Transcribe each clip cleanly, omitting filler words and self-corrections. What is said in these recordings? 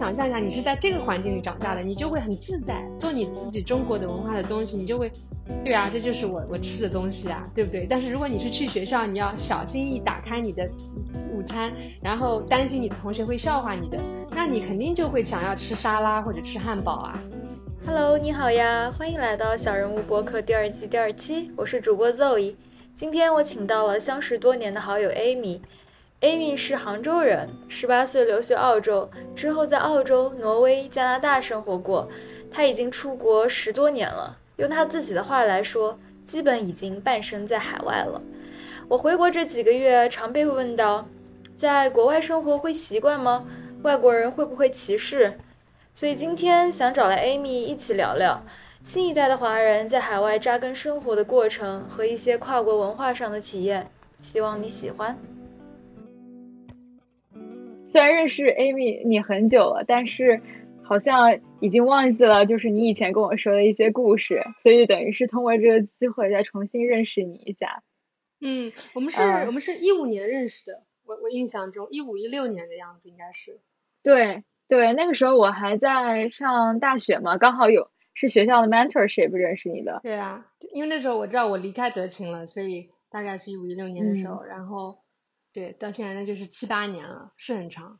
想象一下，你是在这个环境里长大的，你就会很自在，做你自己中国的文化的东西，你就会，对啊，这就是我吃的东西啊，对不对？但是如果你是去学校，你要小心翼翼打开你的午餐，然后担心你的同学会笑话你的，那你肯定就会想要吃沙拉或者吃汉堡啊。 Hello，你好呀，欢迎来到小人物播客第2季第2期，我是主播 Zoe。今天我请到了相识多年的好友 Amy。Amy 是杭州人，18岁留学澳洲，之后在澳洲、挪威、加拿大生活过。她已经出国10多年了，用她自己的话来说，基本已经半生在海外了。我回国这几个月，常被问到，在国外生活会习惯吗？外国人会不会歧视？所以今天想找来 Amy 一起聊聊新一代的华人在海外扎根生活的过程和一些跨国文化上的体验，希望你喜欢。 虽然认识 Amy 你很久了，但是好像已经忘记了就是你以前跟我说的一些故事，所以等于是通过这个机会再重新认识你一下。 我们是15年认识的，我印象中15、16年的样子应该是。 对对，那个时候我还在上大学嘛，刚好是学校的 mentorship 认识你的。 对啊，因为那时候我知道我离开德勤了，所以大概是15、16年的时候，然后对到现在那就是7、8年了，是很长。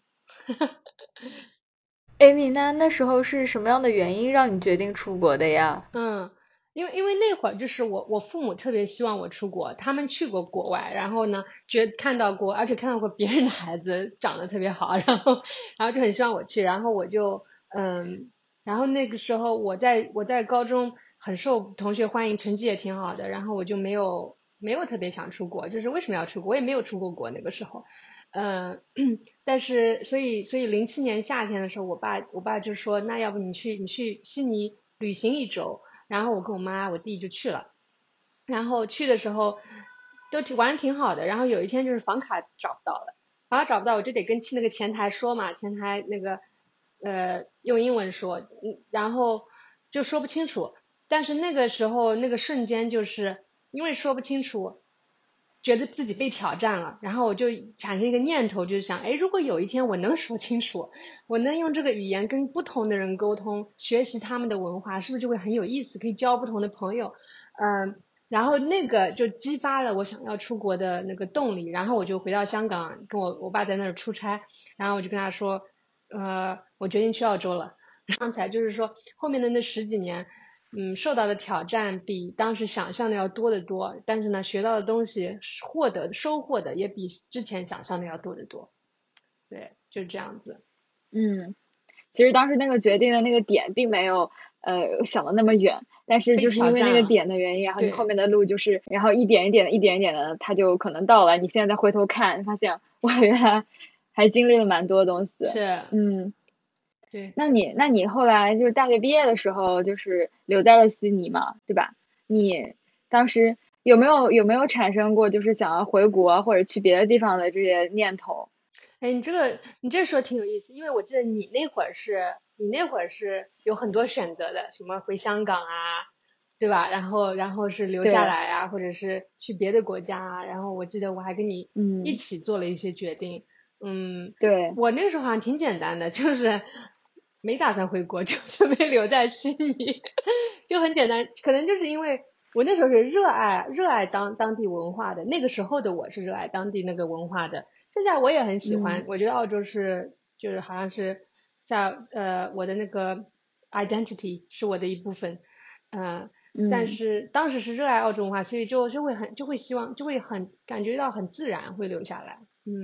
Amy，那时候是什么样的原因让你决定出国的呀？ 因为那会儿就是我父母特别希望我出国，他们去过国外，然后呢看到过，而且看到过别人的孩子长得特别好，然后就很希望我去，然后我就然后那个时候我在高中很受同学欢迎，成绩也挺好的，然后我就没有特别想出国，就是为什么要出国，我也没有出过国那个时候。但是所以07年夏天的时候，我爸就说，那要不你去悉尼旅行1周，然后我跟我妈我弟就去了，然后去的时候都玩的挺好的，然后有一天就是房卡找不到了，房卡找不到我就得跟那个前台说嘛，前台那个用英文说，然后就说不清楚，但是那个时候那个瞬间就是因为说不清楚，觉得自己被挑战了，然后我就产生一个念头，就是想，哎，如果有一天我能说清楚，我能用这个语言跟不同的人沟通，学习他们的文化，是不是就会很有意思，可以交不同的朋友？然后那个就激发了我想要出国的那个动力，然后我就回到香港，跟我爸在那儿出差，然后我就跟他说，我决定去澳洲了。想起来就是说后面的那10几年。受到的挑战比当时想象的要多得多，但是呢，学到的东西收获的也比之前想象的要多得多。对，就是这样子。 其实当时那个决定的那个点并没有想的那么远，但是就是因为那个点的原因，然后你后面的路就是然后一点一点的一点一点的它就可能到了，你现在再回头看发现哇原来还经历了蛮多东西。 是。对。 那你后来就是大学毕业的时候就是留在了悉尼嘛，对吧？你当时有没有产生过就是想要回国或者去别的地方的这些念头？ 哎，你这说挺有意思，因为我记得你那会儿是有很多选择的，什么回香港啊，对吧？然后是留下来啊，或者是去别的国家啊。然后我记得我还跟你一起做了一些决定。 对， 我那个时候好像挺简单的，就是没打算回国，就准备留在悉尼，就很简单。可能就是因为我那时候是热爱当地文化的，那个时候的我是热爱当地那个文化的。现在我也很喜欢，我觉得澳洲就是好像是在我的那个 identity 是我的一部分。但是当时是热爱澳洲文化，所以就会希望就会很感觉到很自然会留下来。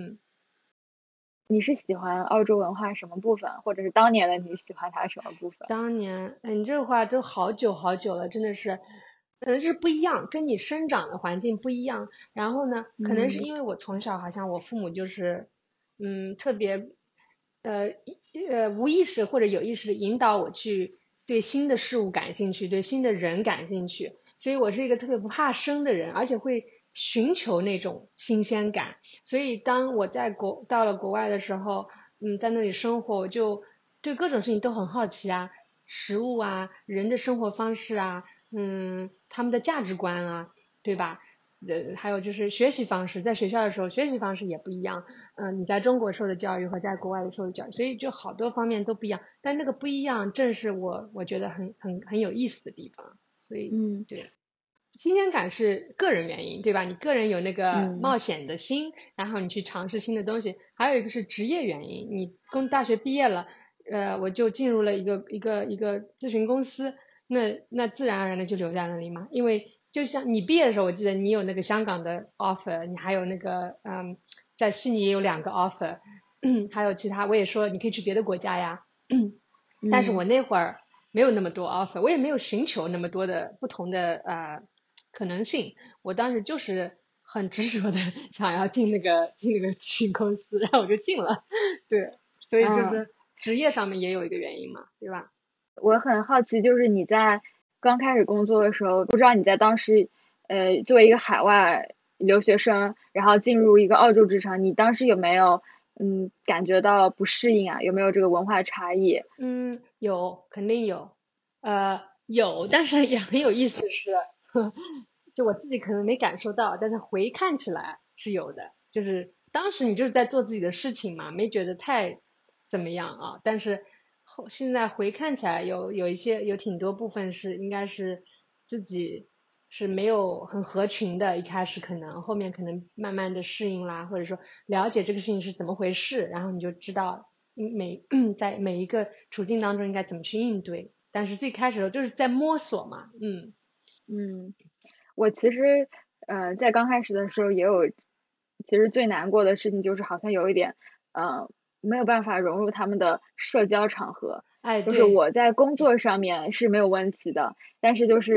你是喜欢澳洲文化什么部分，或者是当年的你喜欢它什么部分？ 当年，你这话都好久好久了，真的是，可能是不一样，跟你生长的环境不一样。然后呢，可能是因为我从小好像我父母就是，特别，无意识或者有意识的引导我去对新的事物感兴趣，对新的人感兴趣。所以我是一个特别不怕生的人，而且会寻求那种新鲜感。所以当我到了国外的时候，在那里生活，我就对各种事情都很好奇啊，食物啊，人的生活方式啊，他们的价值观啊，对吧？ 还有就是学习方式，在学校的时候学习方式也不一样，你在中国受的教育和在国外的受的教育，所以就好多方面都不一样，但那个不一样正是我觉得很有意思的地方，所以对。新鲜感是个人原因，对吧？你个人有那个冒险的心，然后你去尝试新的东西。还有一个是职业原因，你大学毕业了，我就进入了一个咨询公司，那自然而然的就留在那里嘛。因为就像你毕业的时候，我记得你有那个香港的 offer， 你还有那个在悉尼也有2个 offer， 还有其他，我也说你可以去别的国家呀。但是我那会儿没有那么多 offer， 我也没有寻求那么多的不同的可能性，我当时就是很执着的想要进那个咨询公司，然后我就进了。对，所以就是职业上面也有一个原因嘛，对吧？ 我很好奇，就是你在刚开始工作的时候，不知道你在当时作为一个海外留学生，然后进入一个澳洲职场，你当时有没有感觉到不适应啊？有没有这个文化差异？ 有，肯定有，有，但是也很有意思是，就我自己可能没感受到，但是回看起来是有的。就是当时你就是在做自己的事情嘛，没觉得太怎么样啊。但是现在回看起来有一些有挺多部分是应该是自己是没有很合群的，一开始可能后面可能慢慢的适应啦，或者说了解这个事情是怎么回事，然后你就知道在每一个处境当中应该怎么去应对。但是最开始的时候就是在摸索嘛。 我其实在刚开始的时候也有，其实最难过的事情就是好像有一点没有办法融入他们的社交场合。就是我在工作上面是没有问题的，但是就是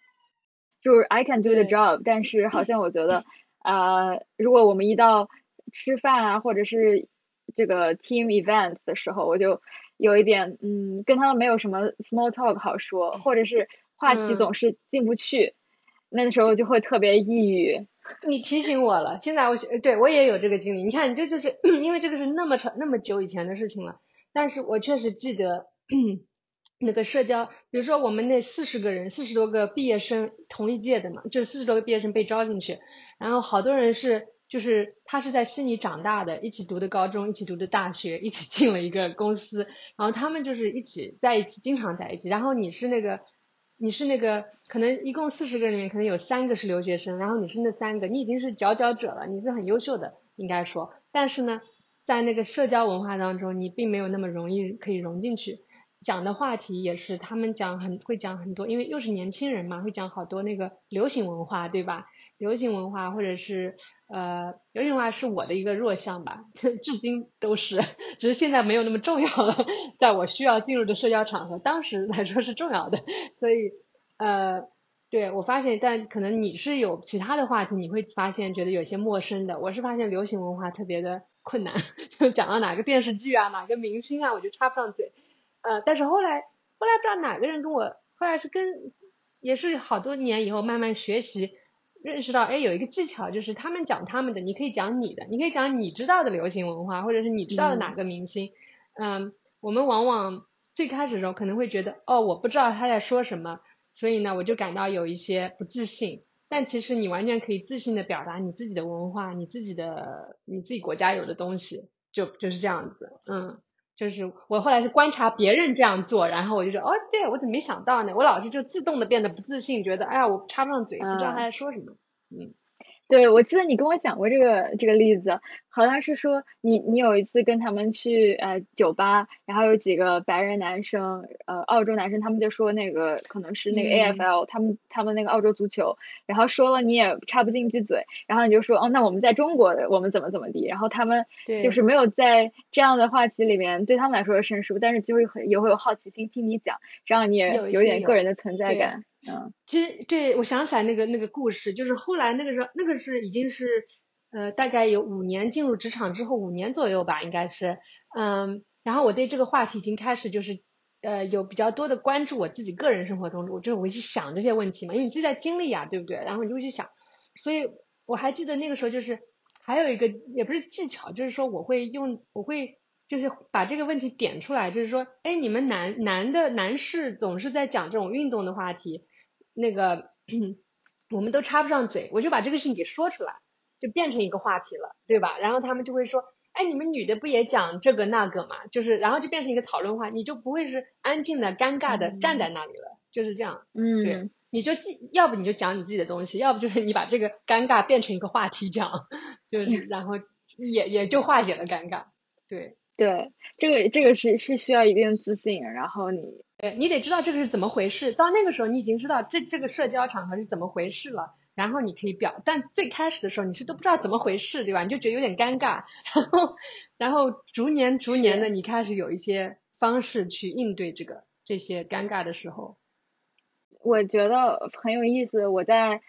I can do the job， 但是好像我觉得如果我们一到吃饭啊或者是这个 team event 的时候，我就有一点跟他们没有什么 small talk 好说，或者是话题总是进不去，那个时候就会特别抑郁。 你提醒我了，现在对我也有这个经历。你看，这就是因为这个是那么久以前的事情了，但是我确实记得那个社交，比如说我们那40个人，40多个毕业生，同一届的嘛，就40多个毕业生被招进去，然后好多人就是他是在悉尼长大的，一起读的高中，一起读的大学，一起进了一个公司，然后他们就是一起在一起，经常在一起。然后你是那个可能一共40个人里面可能有3个是留学生，然后你是那3个，你已经是佼佼者了，你是很优秀的应该说。但是呢，在那个社交文化当中，你并没有那么容易可以融进去。讲的话题也是他们会讲很多，因为又是年轻人嘛，会讲好多那个流行文化，对吧？流行文化或者是流行文化是我的一个弱项吧，至今都是，只是现在没有那么重要了，在我需要进入的社交场合，当时来说是重要的，所以对，我发现，但可能你是有其他的话题，你会发现觉得有些陌生的。我是发现流行文化特别的困难，就讲到哪个电视剧啊，哪个明星啊，我就插不上嘴。但是后来不知道哪个人跟我，后来也是好多年以后慢慢学习，认识到，哎，有一个技巧就是他们讲他们的，你可以讲你的，你可以讲你知道的流行文化，或者是你知道的哪个明星。我们往往最开始的时候可能会觉得，哦，我不知道他在说什么，所以呢，我就感到有一些不自信。但其实你完全可以自信的表达你自己的文化，你自己国家有的东西，就是这样子。就是我后来是观察别人这样做，然后我就说，哦，对，我怎么没想到呢？我老是就自动的变得不自信，觉得，哎呀，我插不上嘴，不知道他在说什么。 对，我记得你跟我讲过这个例子，好像是说你有一次跟他们去酒吧，然后有几个白人男生，澳洲男生，他们就说那个可能是那个 AFL，他们那个澳洲足球，然后说了你也插不进去嘴，然后你就说哦，那我们在中国的我们怎么地，然后他们就是没有在这样的话题里面对他们来说是生疏，但是就也会有好奇心听你讲，这样你也有点个人的存在感。 其实对，我想起来那个故事，就是后来那个时候，那个是已经是大概有5年进入职场之后5年左右吧，应该是然后我对这个话题已经开始就是有比较多的关注我自己个人生活中，我会去想这些问题嘛，因为你自己在经历啊，对不对？然后你就会去想，所以我还记得那个时候就是还有一个也不是技巧，就是说我会就是把这个问题点出来，就是说，哎，你们男士总是在讲这种运动的话题。那个我们都插不上嘴，我就把这个事情给说出来，就变成一个话题了，对吧？然后他们就会说，哎，你们女的不也讲这个那个嘛？就是然后就变成一个讨论话，你就不会是安静的、尴尬的站在那里了，就是这样。对，你就要不你就讲你自己的东西，要不就是你把这个尴尬变成一个话题讲，就是然后也就化解了尴尬。对对，这个是需要一定自信，然后你得知道这个是怎么回事，到那个时候你已经知道这个社交场合是怎么回事了，然后你可以表，但最开始的时候你是都不知道怎么回事，对吧？你就觉得有点尴尬，然后逐年的你开始有一些方式去应对这些尴尬的时候。 我觉得很有意思，我在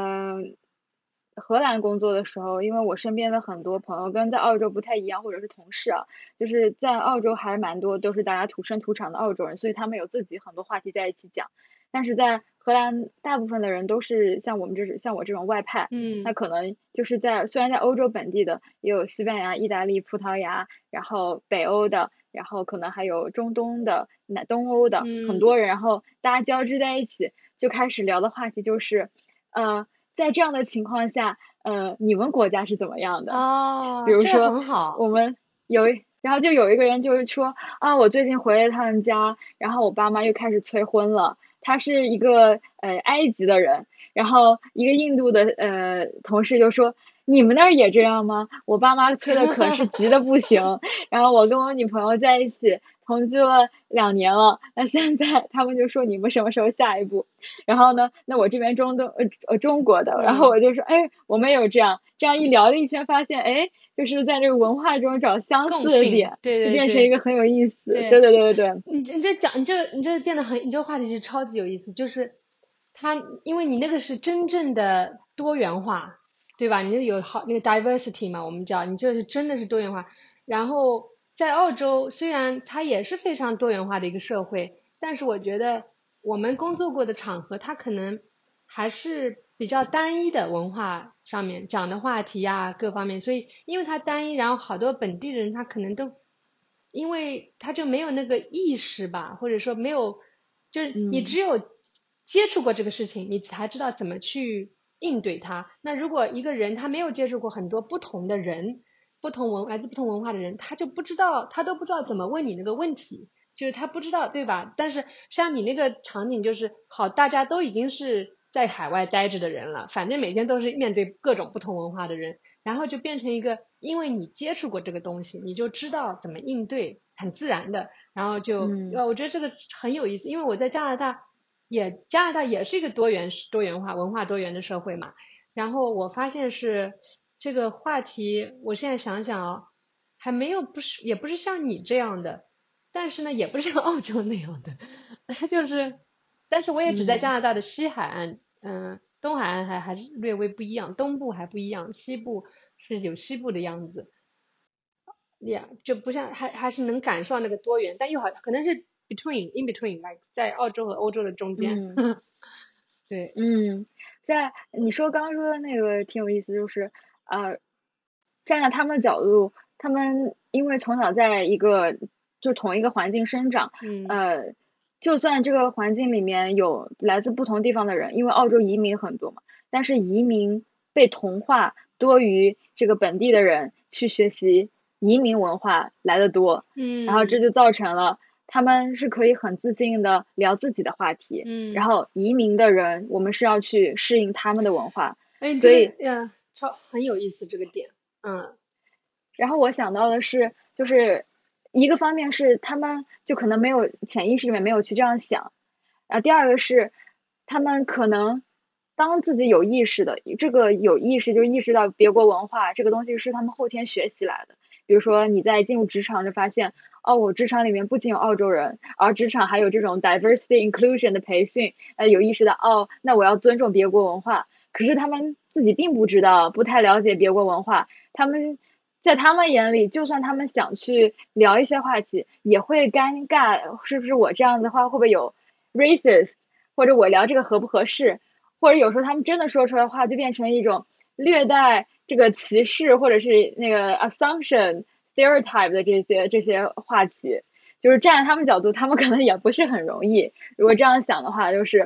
荷兰工作的时候，因为我身边的很多朋友跟在澳洲不太一样，或者是同事啊，就是在澳洲还蛮多都是大家土生土长的澳洲人，所以他们有自己很多话题在一起讲。但是在荷兰，大部分的人都是像我这种外派，那可能就是虽然在欧洲本地的，也有西班牙、意大利、葡萄牙，然后北欧的，然后可能还有中东的、东欧的很多人，然后大家交织在一起，就开始聊的话题就是在这样的情况下，你们国家是怎么样的？比如说我们然后就有一个人就是说啊，我最近回了一趟家，然后我爸妈又开始催婚了。他是一个埃及的人，然后一个印度的同事就说，你们那儿也这样吗？我爸妈催的可是急的不行。然后我跟我女朋友在一起同居了2年了，那现在他们就说你们什么时候下一步？然后呢，那我这边中国的，然后我就说，哎，我们有这样一聊了一圈，发现哎，就是在这个文化中找相似的点， 对， 就变成一个很有意思。对。 你这变得你这个话题是超级有意思，就是因为你那个是真正的多元化，对吧？你那有那个 diversity 嘛，我们叫你这是真的是多元化。然后在澳洲，虽然它也是非常多元化的一个社会，但是我觉得我们工作过的场合，它可能还是比较单一的文化上面讲的话题啊，各方面，所以因为它单一，然后好多本地的人他可能都因为他就没有那个意识吧，或者说没有，就是你只有接触过这个事情，你才知道怎么去应对它。那如果一个人他没有接触过很多不同的人，来自不同文化的人，他都不知道怎么问你那个问题，就是他不知道，对吧？但是像你那个场景就是好，大家都已经是在海外待着的人了，反正每天都是面对各种不同文化的人，然后就变成一个，因为你接触过这个东西，你就知道怎么应对，很自然的，然后就我觉得这个很有意思，因为我在加拿大也是一个多元化文化多元的社会嘛，然后我发现是这个话题，我现在想想还没有也不是像你这样的，但是呢也不是像澳洲那样的，它就是，但是我也只在加拿大的西海岸，东海岸还是略微不一样，东部还不一样，西部是有西部的样子，就不像还是能感受到那个多元，但又可能是in between， 在澳洲和欧洲的中间。对。 在你刚刚说的那个挺有意思，就是站在他们的角度，他们因为从小在同一个环境生长，就算这个环境里面有来自不同地方的人，因为澳洲移民很多嘛，但是移民被同化多于这个本地的人去学习移民文化来得多，然后这就造成了他们是可以很自信的聊自己的话题，然后移民的人我们是要去适应他们的文化，所以很有意思这个点。 然后我想到的是，就是一个方面是他们就可能没有潜意识里面没有去这样想，然后第二个是他们可能当自己有意识的，这个有意识就意识到别国文化这个东西是他们后天学习来的。比如说你在进入职场就发现，我职场里面不仅有澳洲人，而职场还有这种 diversity inclusion 的培训，有意识到那我要尊重别国文化。可是他们自己并不知道，不太了解别国文化，在他们眼里，就算他们想去聊一些话题，也会尴尬，是不是我这样的话会不会有 racist， 或者我聊这个合不合适，或者有时候他们真的说出来的话就变成一种略带这个歧视或者是那个 assumption stereotype 的这些话题，就是站在他们角度，他们可能也不是很容易。如果这样想的话，就是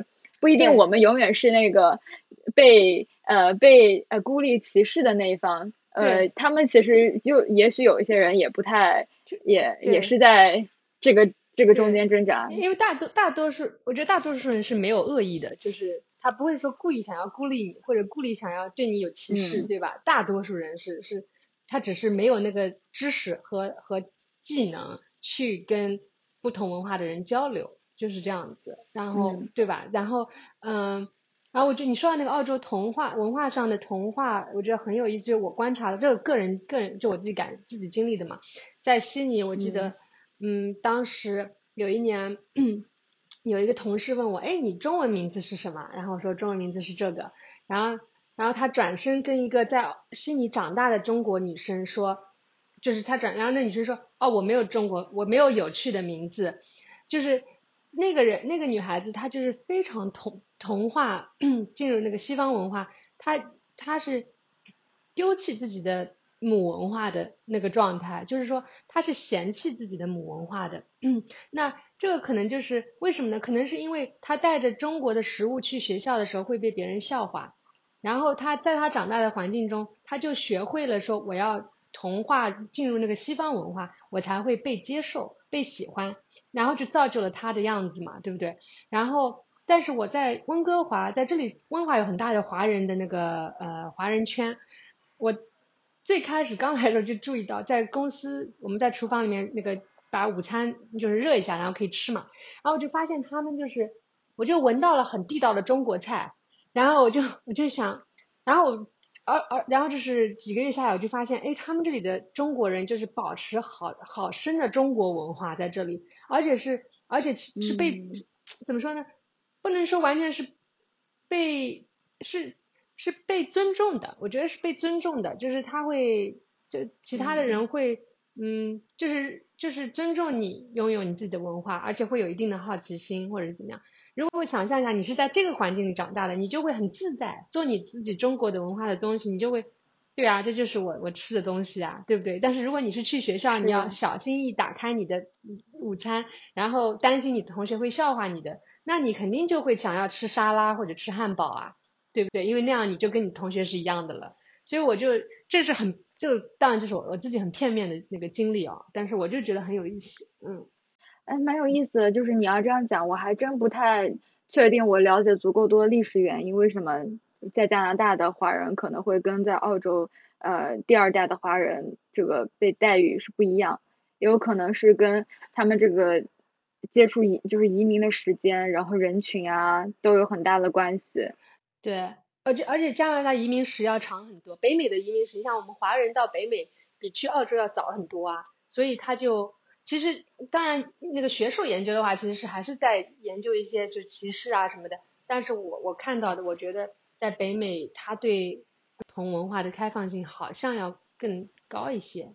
不一定我们永远是那个被孤立歧视的那一方。他们其实就也许有一些人也不太也是在这个中间挣扎。 因为大多数，我觉得大多数人是没有恶意的，就是他不会说故意想要孤立你，或者故意想要对你有歧视，对吧？大多数人是他只是没有那个知识和技能去跟不同文化的人交流，就是这样子。然后对吧？然后然后我觉得你说到那个澳洲文化上的同化，我觉得很有意思。就是我观察的这个个人就我自己经历的嘛，在悉尼我记得当时有一年有一个同事问我，哎，你中文名字是什么？然后我说中文名字是这个，然后他转身跟一个在悉尼长大的中国女生说，就是然后那女生说，哦，我没有有趣的名字，就是那个女孩子她就是非常同化进入那个西方文化，她是丢弃自己的母文化的那个状态，就是说她是嫌弃自己的母文化的。那这个可能就是为什么呢？可能是因为她带着中国的食物去学校的时候会被别人笑话，然后她在她长大的环境中，她就学会了说我要同化进入那个西方文化，我才会被接受被喜欢，然后就造就了她的样子嘛，对不对？然后但是我在温哥华，在这里温哥华有很大的华人的那个华人圈，我最开始刚来的时候就注意到，在公司我们在厨房里面那个把午餐就是热一下，然后可以吃嘛，然后我就发现他们就是我就闻到了很地道的中国菜，然后我就想，然后然后就是几个月下来，我就发现，哎，他们这里的中国人就是保持好深的中国文化在这里，而且是被怎么说呢？不能说完全是被是被尊重的，我觉得是被尊重的，就是他会就其他的人会就是尊重你拥有你自己的文化，而且会有一定的好奇心或者是怎么样。如果想象一下你是在这个环境里长大的，你就会很自在做你自己中国的文化的东西，你就会对啊，这就是我吃的东西啊，对不对？但是如果你是去学校，你要小心翼翼打开你的午餐，然后担心你同学会笑话你的，那你肯定就会想要吃沙拉或者吃汉堡啊，对不对？因为那样你就跟你同学是一样的了。所以这是当然就是我自己很片面的那个经历啊，但是我就觉得很有意思。 蛮有意思的，就是你要这样讲，我还真不太确定我了解足够多历史原因，为什么在加拿大的华人可能会跟在澳洲第二代的华人这个被待遇是不一样，也有可能是跟他们这个接触就是移民的时间，然后人群啊都有很大的关系。 对，而且加拿大移民史要长很多，北美的移民史像我们华人到北美比去澳洲要早很多啊，所以他就其实当然那个学术研究的话，其实是还是在研究一些就歧视啊什么的，但是我看到的，我觉得在北美他对不同文化的开放性好像要更高一些。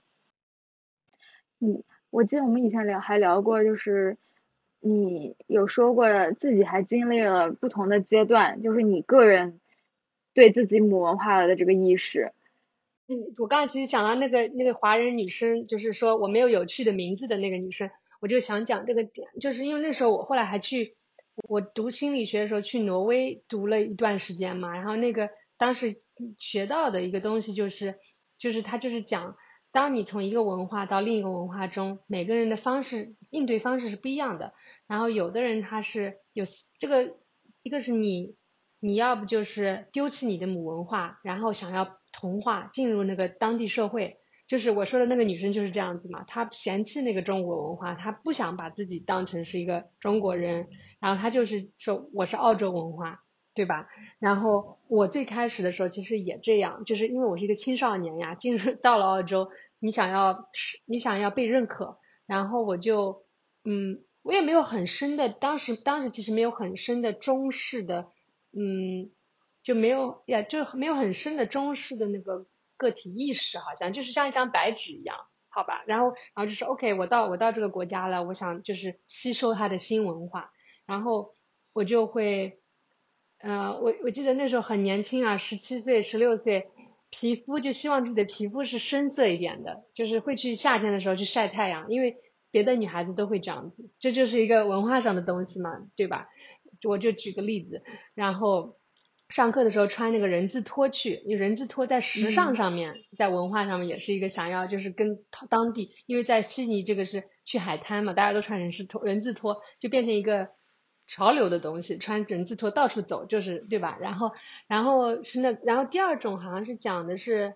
我记得我们以前还聊过，就是你有说过自己还经历了不同的阶段，就是你个人对自己母文化的这个意识。 我刚才其实讲到那个华人女生，就是说我没有有趣的名字的那个女生，我就想讲这个点，就是因为那时候我后来我读心理学的时候去挪威读了一段时间嘛，然后当时学到的一个东西就是他就是讲，当你从一个文化到另一个文化中，每个人的应对方式是不一样的，然后有的人他是有这个，一个是你要不就是丢弃你的母文化，然后想要同化进入那个当地社会，就是我说的那个女生就是这样子嘛，她嫌弃那个中国文化，她不想把自己当成是一个中国人，然后她就是说我是澳洲文化，对吧？然后我最开始的时候其实也这样，就是因为我是一个青少年呀，到了澳洲，你想要被认可，然后我也没有很深的，当时其实没有很深的中式的。就没有很深的中式的那个个体意识，好像就是像一张白纸一样，好吧？然后就是 OK，我到这个国家了，我想就是吸收它的新文化，然后我就会，我记得那时候很年轻啊，17岁16岁，皮肤就希望自己的皮肤是深色一点的，就是会去夏天的时候去晒太阳，因为别的女孩子都会这样子，这就是一个文化上的东西嘛，对吧？ 我就举个例子，然后上课的时候穿那个人字拖去，因为人字拖在时尚上面，在文化上面也是一个想要就是跟当地，因为在悉尼这个是去海滩嘛，大家都穿人字拖，就变成一个潮流的东西，穿人字拖到处走，就是对吧？然后第二种好像是讲的是，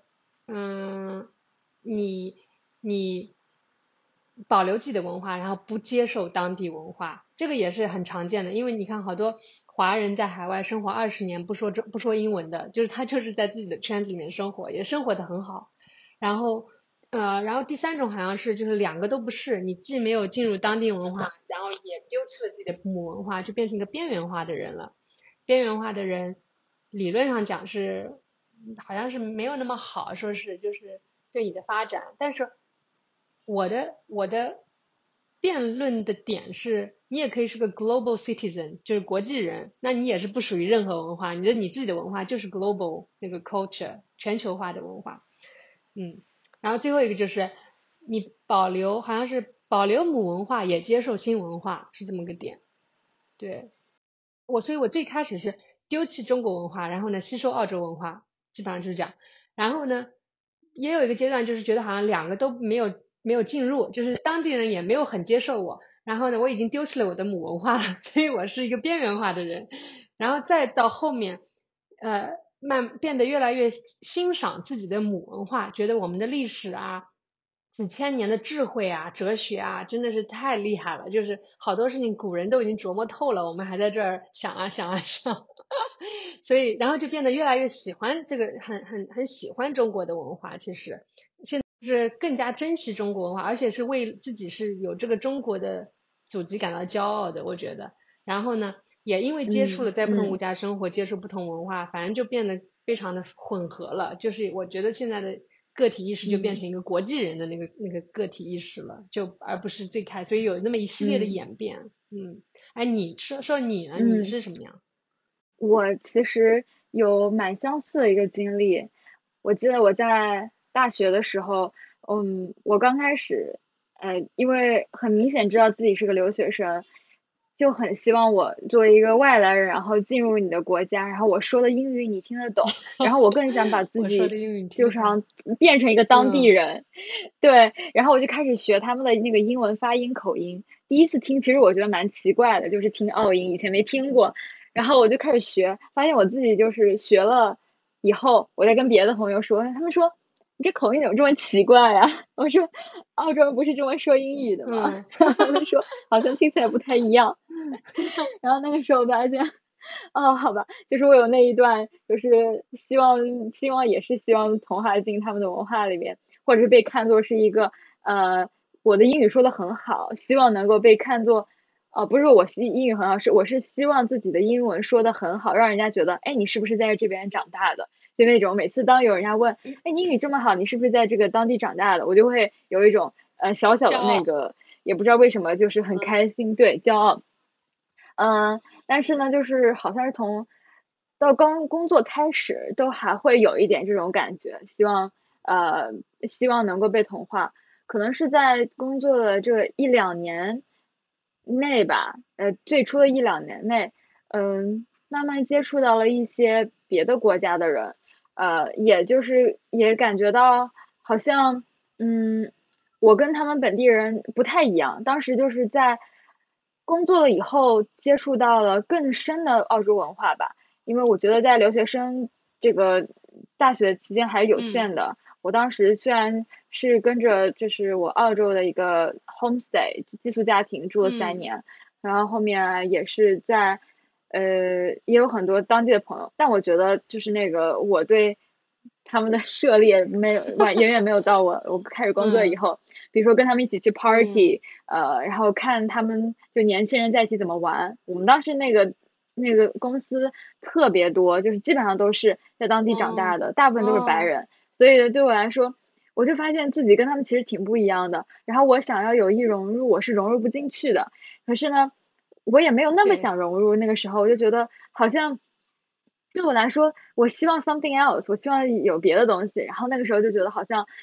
你保留自己的文化，然后不接受当地文化，这个也是很常见的。因为你看好多华人在海外生活20年不说英文的，就是他就是在自己的圈子里面生活，也生活的很好。然后第三种好像是就是两个都不是，你既没有进入当地文化，然后也丢弃了自己的母文化，就变成一个边缘化的人了。边缘化的人理论上讲是好像是没有那么好，说是就是对你的发展，但是我的辩论的点是，你也可以是个 global citizen， 就是国际人，那你也是不属于任何文化，你自己的文化就是 global 那个 culture 全球化的文化。然后最后一个就是你好像是保留母文化，也接受新文化，是这么个点。对，所以我最开始是丢弃中国文化，然后呢吸收澳洲文化，基本上就是这样。然后呢也有一个阶段就是觉得好像两个都没有进入，就是当地人也没有很接受我，然后呢我已经丢弃了我的母文化了，所以我是一个边缘化的人。然后再到后面变得越来越欣赏自己的母文化，觉得我们的历史啊几千年的智慧啊哲学啊真的是太厉害了，就是好多事情古人都已经琢磨透了，我们还在这儿想啊想所以然后就变得越来越喜欢这个很喜欢中国的文化，其实现在是更加珍惜中国文化，而且是为自己是有这个中国的祖籍感到骄傲的，我觉得。然后呢也因为接触了在不同国家生活，接触不同文化，反正就变得非常的混合了，就是我觉得现在的个体意识就变成一个国际人的那个个体意识了，就而不是最开，所以有那么一系列的演变。哎，你说你呢？你是什么样？ 我其实有蛮相似的一个经历。我记得我在大学的时候，我刚开始，因为很明显知道自己是个留学生，就很希望我作为一个外来人，然后进入你的国家，然后我说的英语你听得懂，然后我更想把自己就是好像变成一个当地人，对，然后我就开始学他们的那个英文发音口音。第一次听，其实我觉得蛮奇怪的，就是听澳音，以前没听过。然后我就开始学，发现我自己就是学了以后，我再跟别的朋友说，他们说你这口音怎么这么奇怪呀？我说澳洲人不是这么说英语的吗？他们说好像听起来不太一样。然后那个时候发现，哦，好吧，就是我有那一段，就是希望也是希望同化进他们的文化里面，或者是被看作是一个我的英语说的很好，希望能够被看作。不是说我英语很好，我是希望自己的英文说的很好，让人家觉得，哎，你是不是在这边长大的？就那种每次当有人家问，哎，你英语这么好，你是不是在这个当地长大的？我就会有一种小小的那个，也不知道为什么，就是很开心，对，骄傲。但是呢，就是好像是从到刚工作开始，都还会有一点这种感觉，希望能够被同化。可能是在工作的这1-2年内吧，最初的1-2年内，慢慢接触到了一些别的国家的人，也就是也感觉到好像，我跟他们本地人不太一样。当时就是在工作了以后，接触到了更深的澳洲文化吧。因为我觉得在留学生这个大学期间还是有限的。我当时虽然是跟着就是我澳洲的一个 homestay 寄宿家庭住了3年，然后后面也是在也有很多当地的朋友，但我觉得就是那个我对他们的涉猎远远没有到我开始工作以后，比如说跟他们一起去 party，然后看他们就年轻人在一起怎么玩。我们当时那个公司特别多，就是基本上都是在当地长大的，大部分都是白人，所以对我来说，我就发现自己跟他们其实挺不一样的。然后我想要有意融入，我是融入不进去的。可是呢，我也没有那么想融入。那个时候我就觉得好像对我来说，我希望 something else， 我希望有别的东西。然后那个时候就觉得好像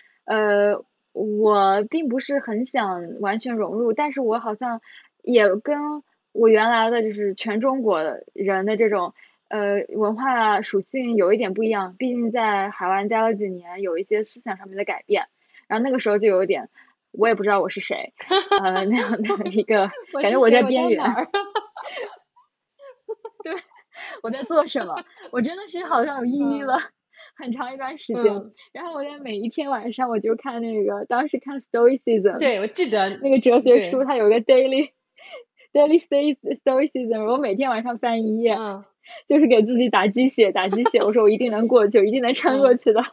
我并不是很想完全融入，但是我好像也跟我原来的就是全中国人的这种文化属性有一点不一样，毕竟在海外待了几年，有一些思想上面的改变，然后那个时候就有点我也不知道我是谁，那样的一个感觉我在边缘。对，我在做什么？我真的是好像有抑郁了很长一段时间。然后我在每一天晚上我就看那个，当时看 Stoicism， 对，我记得那个哲学书，它有个 daily Stoicism， 我每天晚上翻一页，就是给自己打鸡血。我说我一定能过去，我一定能撑过去的。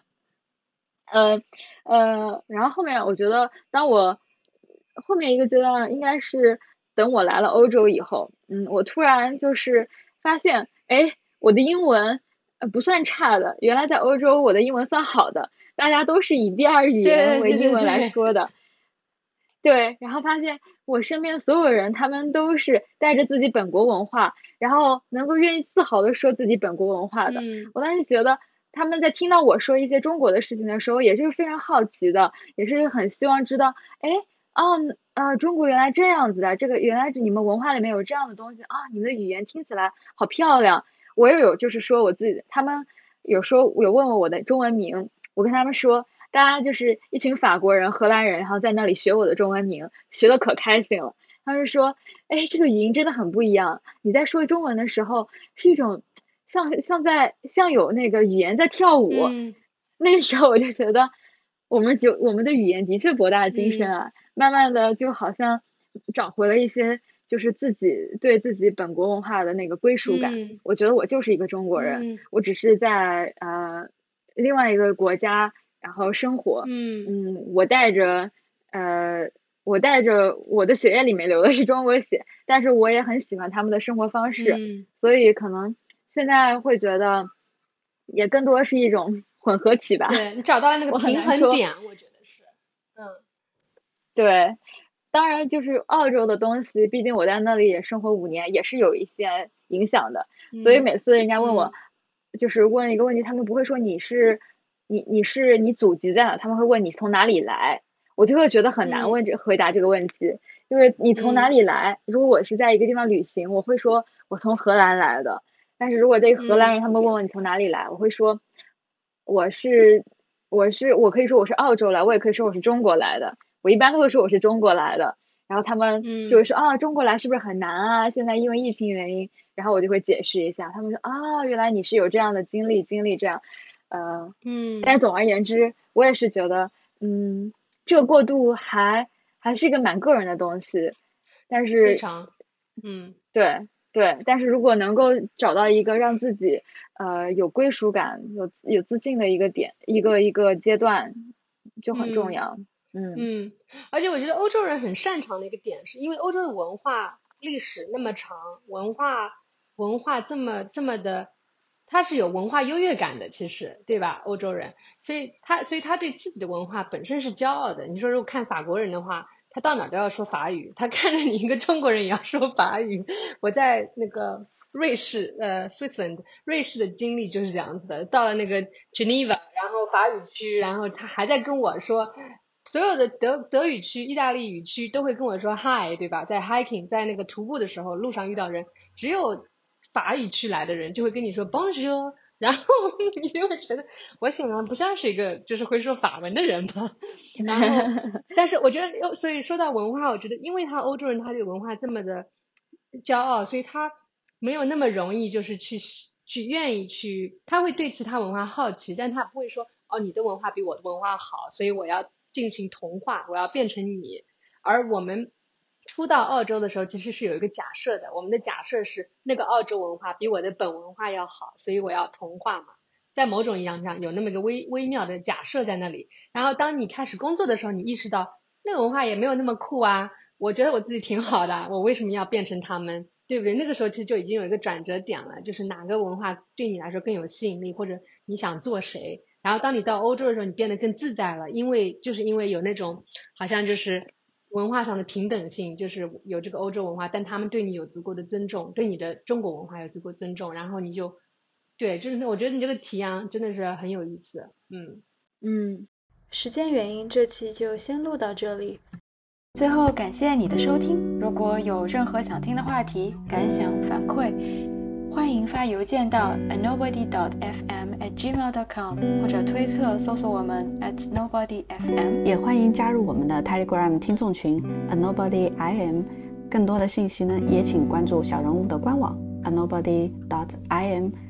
然后后面我觉得，当我后面一个阶段应该是等我来了欧洲以后，我突然就是发现，哎，我的英文不算差的，原来在欧洲我的英文算好的，大家都是以第二语言为英文来说的。对，然后发现我身边的所有人，他们都是带着自己本国文化，然后能够愿意自豪的说自己本国文化的。我当时觉得他们在听到我说一些中国的事情的时候，也是非常好奇的，也是很希望知道，哎，中国原来这样子的，这个原来你们文化里面有这样的东西啊，你们的语言听起来好漂亮。我也有就是说我自己，他们有问我的中文名，我跟他们说。大家就是一群法国人、荷兰人，然后在那里学我的中文名，学的可开心了。他们说，哎，这个语音真的很不一样。你在说中文的时候，是一种像有那个语言在跳舞。那个时候我就觉得，我们的语言的确博大精深啊。慢慢的就好像找回了一些，就是对自己本国文化的那个归属感。我觉得我就是一个中国人，我只是在另外一个国家。然后生活，我带着我的血液里面流的是中国血，但是我也很喜欢他们的生活方式，所以可能现在会觉得也更多是一种混合体吧。 对，你找到了那个平衡点，我觉得是， 对，当然就是澳洲的东西，毕竟我在那里也生活5年，也是有一些影响的，所以每次人家问我，就是问一个问题，他们不会说你祖籍在哪，他们会问你从哪里来，我就会觉得很难回答这个问题，因为你从哪里来，如果我是在一个地方旅行，我会说我从荷兰来的，但是如果这个荷兰人他们问我你从哪里来，我会说我可以说我是澳洲来，我也可以说我是中国来的，我一般都会说我是中国来的，然后他们就会说中国来是不是很难啊，现在因为疫情原因，然后我就会解释一下，他们说原来你是有这样的经历这样。但总而言之，我也是觉得，这个过渡还是一个蛮个人的东西，但是非常， 对，但是如果能够找到一个让自己有归属感、有自信的一个点，一个阶段，就很重要。 而且我觉得欧洲人很擅长的一个点，是因为欧洲的文化历史那么长，文化这么的。他是有文化优越感的，其实对吧？欧洲人，所以他对自己的文化本身是骄傲的。你说如果看法国人的话，他到哪都要说法语，他看着你一个中国人也要说法语。我在那个瑞士Switzerland 瑞士的经历就是这样子的，到了那个 Geneva， 然后法语区，然后他还在跟我说，所有的德语区、意大利语区都会跟我说 hi， 对吧？在 hiking 在那个徒步的时候，路上遇到人，只有法语区来的人就会跟你说 bonjour， 然后你就会觉得我显然不像是一个就是会说法文的人吧。然后但是我觉得所以说到文化，我觉得因为他欧洲人他对文化这么的骄傲，所以他没有那么容易就是去愿意去，他会对其他文化好奇，但他不会说你的文化比我的文化好，所以我要进行同化，我要变成你。而我们初到澳洲的时候其实是有一个假设的，我们的假设是那个澳洲文化比我的本文化要好，所以我要同化嘛，在某种意义上有那么一个微妙的假设在那里。然后当你开始工作的时候，你意识到那个文化也没有那么酷啊，我觉得我自己挺好的，我为什么要变成他们，对不对？那个时候其实就已经有一个转折点了，就是哪个文化对你来说更有吸引力，或者你想做谁。然后当你到欧洲的时候，你变得更自在了，因为有那种好像就是文化上的平等性，就是有这个欧洲文化，但他们对你有足够的尊重，对你的中国文化有足够尊重，然后你就对，就是我觉得你这个提案真的是很有意思。 时间原因，这期就先录到这里。 最后感谢你的收听，如果有任何想听的话题、感想、反馈，欢迎发邮件到 anobody.fm@gmail.com 或者推特搜索我们 @nobodyfm， 也欢迎加入我们的 Telegram 听众群 anobodyim。更多的信息呢，也请关注小人物的官网 anobody.im。